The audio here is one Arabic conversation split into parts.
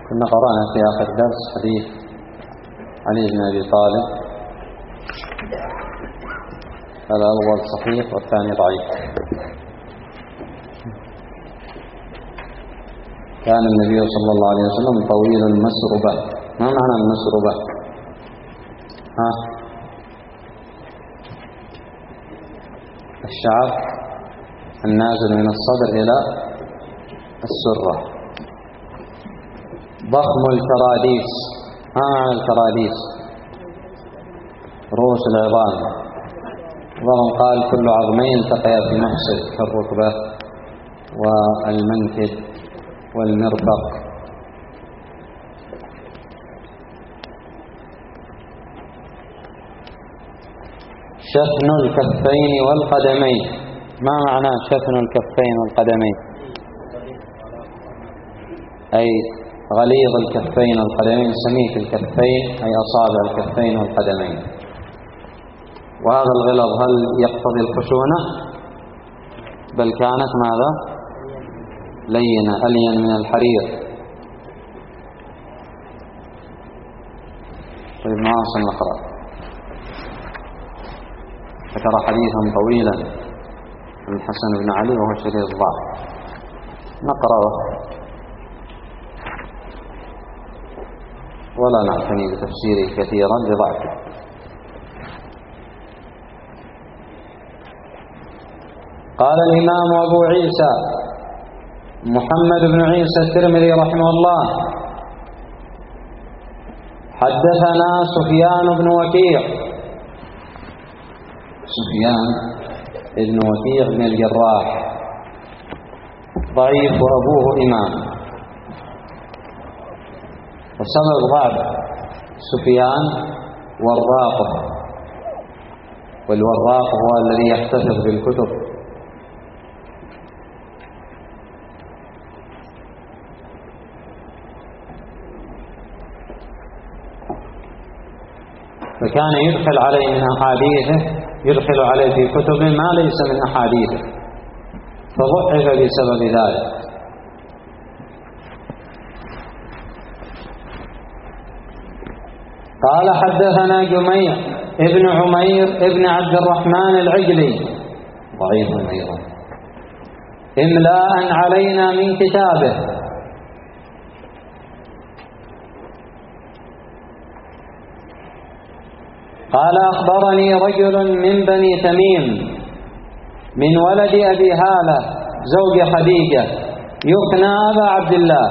كنا قرأنا في آخر درس حديث علي بن أبي طالب، الأول صحيح والثاني ضعيف. كان النبي صلى الله عليه وسلم طويل المسربة. ما معنى المسربة؟ الشعر النازل من الصدر إلى السرة. ضخم الكراديس. ما معنى الكراديس؟ رؤوس العظام. بعضهم قال كل عظمين التقيا في مفصل كالركبة والمنكب والمرفق. شفن الكفين والقدمين. ما معنى شفن الكفين والقدمين؟ أي غليظ الكفين والقدمين، سميك الكفين أي أصابع الكفين والقدمين. وهذا الغلظ هل يقتضي الخشونة؟ بل كانت ماذا؟ لينة ألين من الحرير. طيب نواصل نقرأ. ذكر حديثا طويلا عن الحسن بن علي وهو شديد الضعف، نقرأه ولا نعتني بتفسيره كثيرا لضعفه. قال الإمام أبو عيسى محمد بن عيسى الترمذي رحمه الله: حدثنا سفيان بن وكيع. سفيان بن وكيع بن الجراح ضعيف وأبوه إمام. وسبب ضعف سفيان وراقه، والوراق هو الذي يحتفظ بالكتب. فكان يدخل عليه من أحاديثه، يدخل عليه في كتبه ما ليس من أحاديثه، فضعف بسبب ذلك. قال حدثنا جميع ابن عمير ابن عبد الرحمن العجلي ضعيف أيضا، إملاء علينا من كتابه. قال أخبرني رجل من بني تميم من ولد أبي هالة زوج خديجة يكنى أبا عبد الله،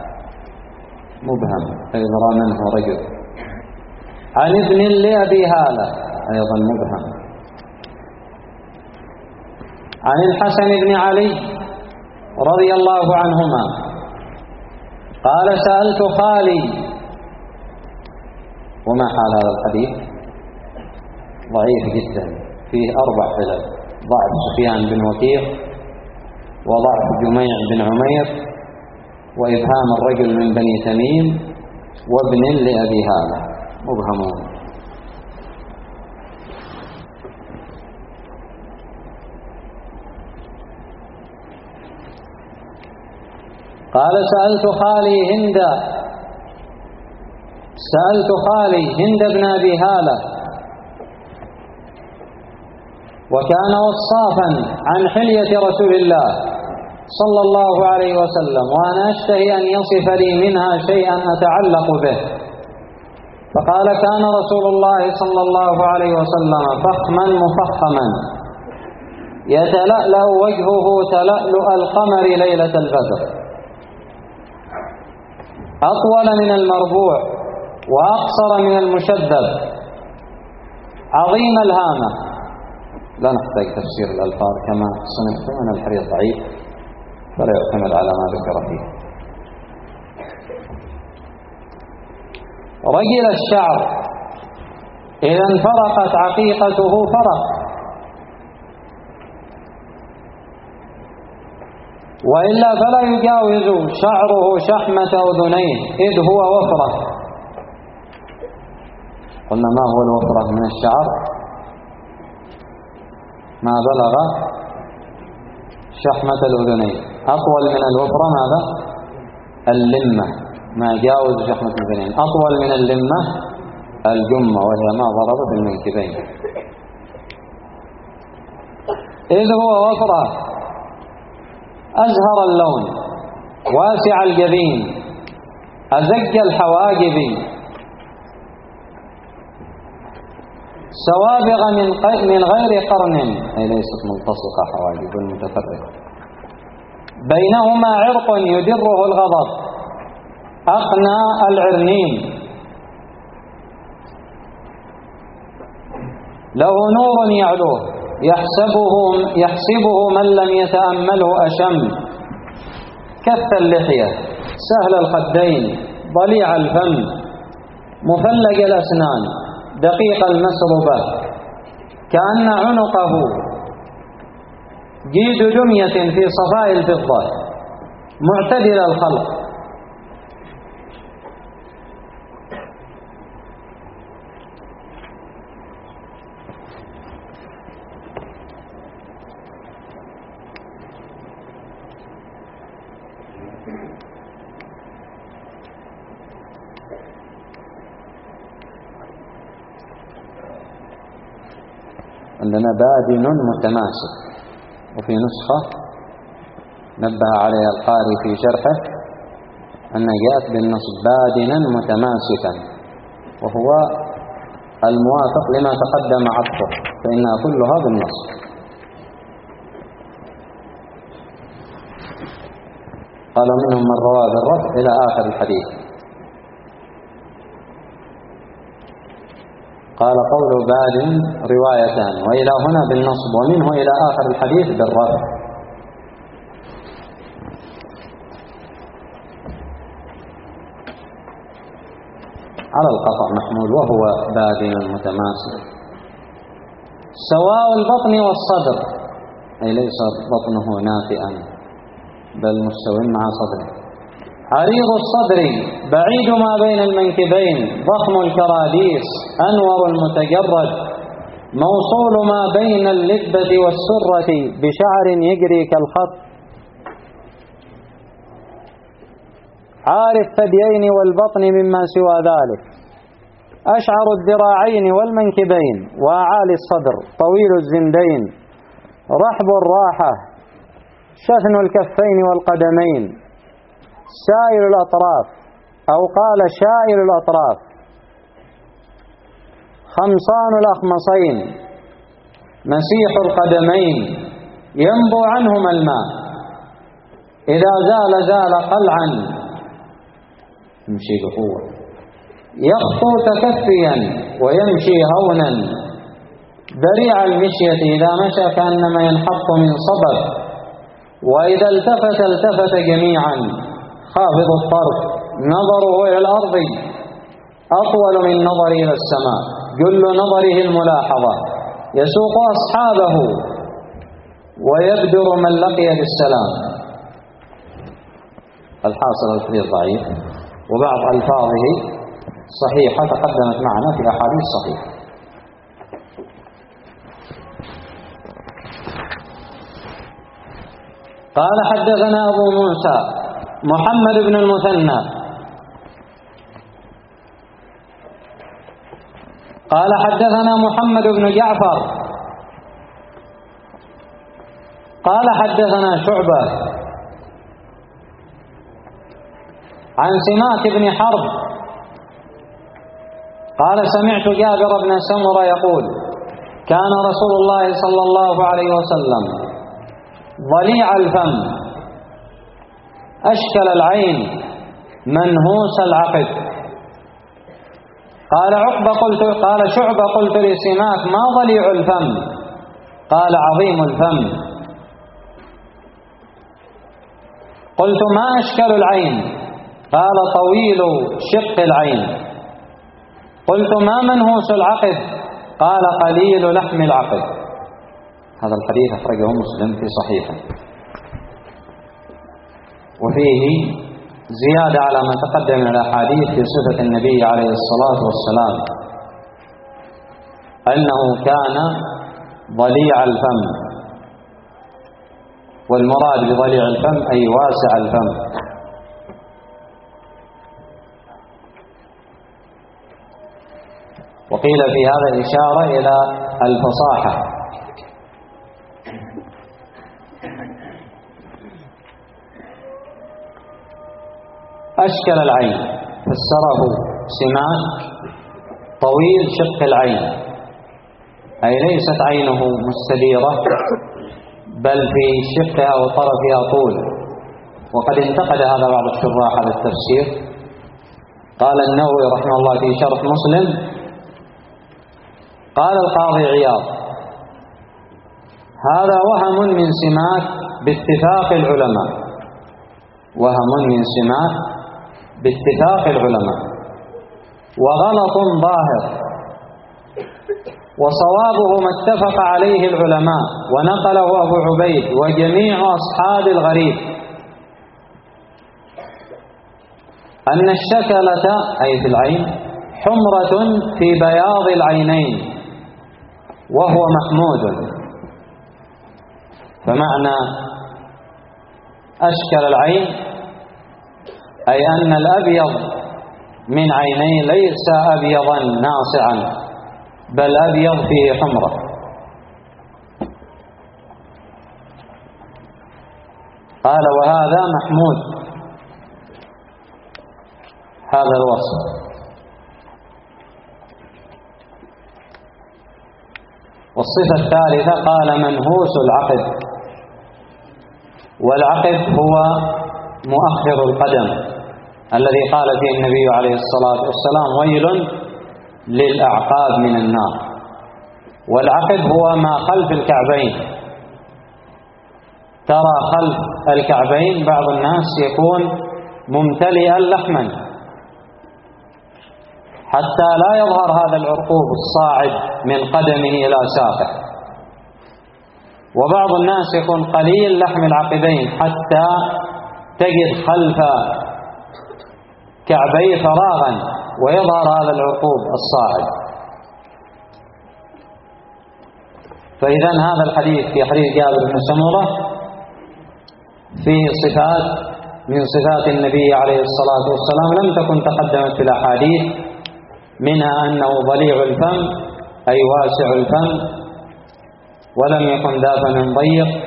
مبهم فيدرى منه رجل، عن ابن لأبي هالة أيضا مبهم، عن الحسن بن علي رضي الله عنهما قال: سألت خالي. وما حال هذا الحديث؟ ضعيف جدا، فيه 4 علل: ضعف سفيان بن وكيع، وضعف جميع بن عمير، وإبهام الرجل من بني تميم، وابن لأبي هالة مبهمون. قال: سألت خالي هند بن أبي هالة، وكان وصافا عن حلية رسول الله صلى الله عليه وسلم، وأنا أشتهي أن يصف لي منها شيئا أتعلق به. فقال: كان رسول الله صلى الله عليه وسلم فخما مفخما يتلألأ وجهه تلألؤ القمر ليلة البدر، أطول من المربوع وأقصر من المشدد، عظيم الهامة. لا نحتاج تفسير الألفاظ كما سمعت من الحديث ضعيف، فلا يعتمد على ما ذكر فيه. رجل الشعر إذا انفرقت عقيقته فرق، وإلا فلا يجاوز شعره شحمة أذنيه إذ هو وفرة. قلنا ما هو الوفرة من الشعر؟ ما بلغ شحمة الأذنين. أطول من الوفرة ماذا؟ اللمة، ما جاوز شحمة الأذنين. أطول من اللمة الجمة، وهي ما ضرب بالمنكبين، إذ هو وفرة أزهر اللون واسع الجبين أزج الحواجب سوابغ من غير قرن، أي ليست ملتصقة حواجب المتفرقة، بينهما عرق يدره الغضب أقنى العرنين، له نور يعلوه يحسبه من لم يتأمله أشم، كث اللحية سهل الخدين ضليع الفم مفلج الأسنان دقيق المسربة، كأن عنقه جيد دمية في صفاء الفضة معتدل الخلق. عندنا بادن متماسك، وفي نسخة نبه عليها القاري في شرحه أن جاءت بالنصب بادنا متماسكا، وهو الموافق لما تقدم عطفه، فإنها كلها بالنصب. قال منهم من روى بالرفع إلى آخر الحديث. قال قول باد روايتان، وإلى هنا بالنصب، ومنه إلى آخر الحديث بالرفع. على القطع محمول، وهو باد متماسك. سواء البطن والصدر، أي ليس بطنه نافئا بل مستو مع صدره. عريض الصدر بعيد ما بين المنكبين ضخم الكراديس أنور المتجرد موصول ما بين اللبة والسرة بشعر يجري كالخط عار الثديين والبطن مما سوى ذلك أشعر الذراعين والمنكبين وأعالي الصدر طويل الزندين رحب الراحة شثن الكفين والقدمين سائل الأطراف أو قال شائل الأطراف خمصان الأخمصين مسيح القدمين ينبو عنهما الماء إذا زال قلعا يمشي بقوة يخطو تكفيا ويمشي هونا بريع المشية إذا مشى كأنما ينحط من صبب وإذا التفت جميعا خافض الطرف نظره إلى الأرض أطول من نظره إلى السماء جل نظره الملاحظة يسوق أصحابه ويبدر من لقي بالسلام. الحاصل الحديث ضعيف وبعض ألفاظه صحيحة تقدمت معنا في أحاديث صحيحة. قال حدثنا أبو موسى محمد بن المثنى قال حدثنا محمد بن جعفر قال حدثنا شعبة عن سماك بن حرب قال سمعت جابر بن سمرة يقول كان رسول الله صلى الله عليه وسلم ضليع الفم أشكل العين منهوس العقد. قال شعبة قلت لسماك ما ضليع الفم؟ قال عظيم الفم. قلت ما أشكل العين؟ قال طويل شق العين. قلت ما منهوس العقد؟ قال قليل لحم العقد. هذا الحديث أخرجه مسلم في صحيحه، وفيه زيادة على ما تقدم من الأحاديث في صفة النبي عليه الصلاة والسلام أنه كان ضليع الفم، والمراد بضليع الفم أي واسع الفم. وقيل في هذا إشارة إلى الفصاحة. أشكل العين فسره سماك طويل شق العين، أي ليست عينه مستديرة بل في شقها وطرفها طول. وقد انتقد هذا بعض الشراح على التفسير. قال النووي رحمه الله في شرح مسلم: قال القاضي عياض: هذا وهم من سماك باتفاق العلماء، وهم من سماك باتفاق العلماء، وغلط ظاهر، وصوابه ما اتفق عليه العلماء ونقله أبو عبيد وجميع أصحاب الغريب، أن الشكلة أي في العين حمرة في بياض العينين وهو محمود. فمعنى أشكل العين أي أن الأبيض من عينيه ليس أبيضا ناصعا بل أبيض فيه حمرة. قال: وهذا محمود، هذا الوصف. والصفة الثالثة قال: منهوس العقب. والعقب هو مؤخر القدم الذي قال فيه النبي عليه الصلاة والسلام: ويل للأعقاب من النار. والعقب هو ما خلف الكعبين. ترى خلف الكعبين بعض الناس يكون ممتلئا لحما حتى لا يظهر هذا العرقوب الصاعد من قدمه إلى ساقه، وبعض الناس يكون قليل لحم العقبين حتى تجد خلف كعبيه فراغا ويظهر هذا العرقوب الصاعد. فإذا هذا الحديث في حديث جابر بن سمرة فيه صفات من صفات النبي عليه الصلاة والسلام لم تكن تقدمت في الأحاديث، منها أنه ضليع الفم أي واسع الفم، ولم يكن ذا فم ضيق،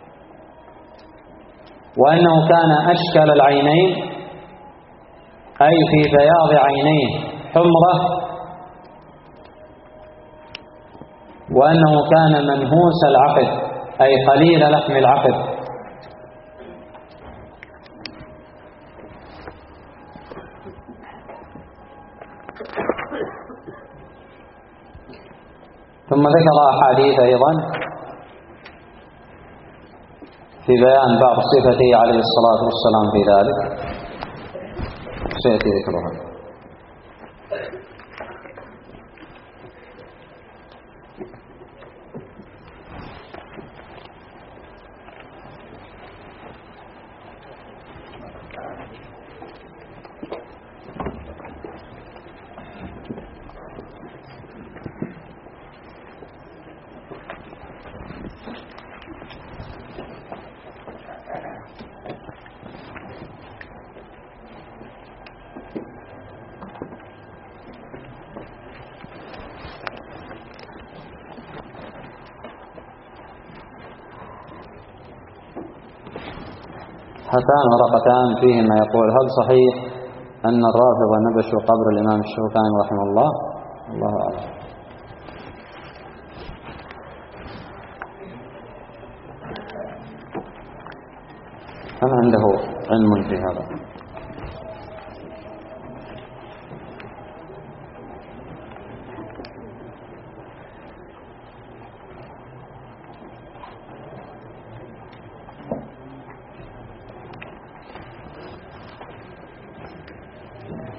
وأنه كان أشكل العينين أي في بياض عينيه حمرة، وأنه كان منهوس العقب أي قليل لحم العقب. ثم ذكر أحاديث أيضا في بيان بعض صفته عليه الصلاة والسلام في ذلك سيأتي ذكرها. هاتان ورقتان فيهما يقول: هل صحيح أن الرافضة نبشوا قبر الإمام الشوكاني رحمه الله؟ الله أعلم. هل عنده علم في هذا؟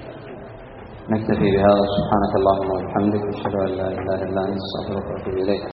نكتفي بهذا. سبحانك اللهم وبحمدك، أشهد أن لا إله إلا أنت، أستغفرك وأتوب إليك.